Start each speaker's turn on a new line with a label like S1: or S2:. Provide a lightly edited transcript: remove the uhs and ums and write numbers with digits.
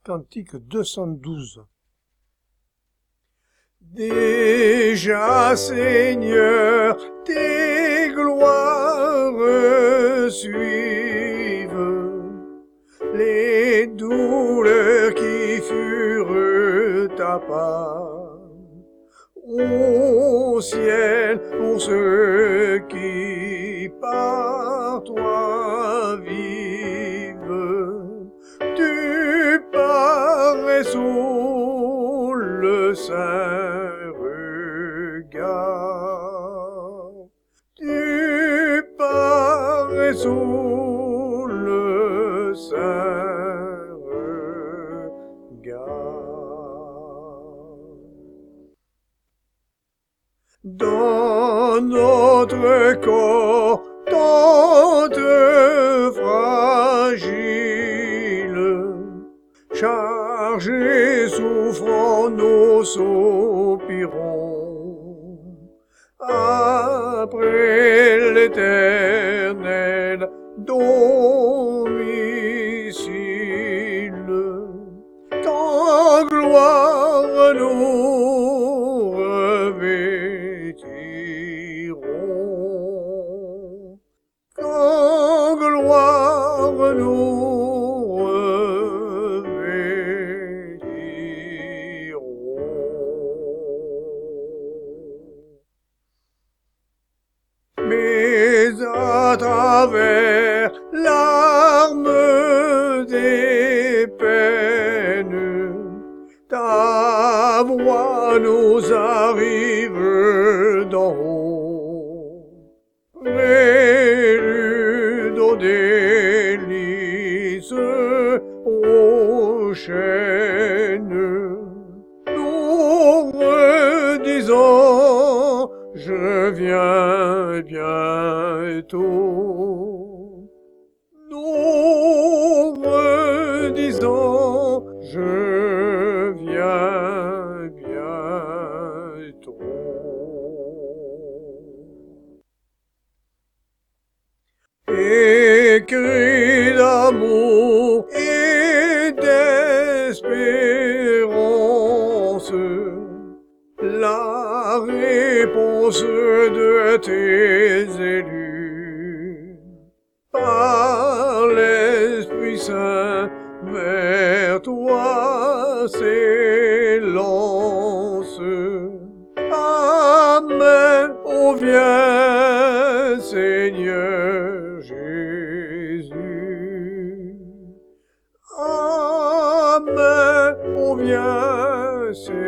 S1: Cantique 212.
S2: Déjà, Seigneur, tes gloires suivent les douleurs qui furent ta part. Au ciel, pour ceux qui par toi vivent, tu parais sous le saint regard. Tu parais sous le saint regard. Dans notre corps tant fragile, chargés, souffrant, nous soupirons après l'éternel domicile. Qu'en gloire nous revêtirons, qu'en gloire nous revêtirons. Mais à travers l'arme des peines, ta voix nous arrive d'en haut. Prélude aux délices prochaines, nous redisons, je viens bientôt. Nous redisons, je viens bientôt. Et cris d'amour et d'espérance, la réponse de tes élus, par l'Esprit Saint vers toi s'élance. Amen, ô viens Seigneur Jésus. Amen, ô viens Seigneur.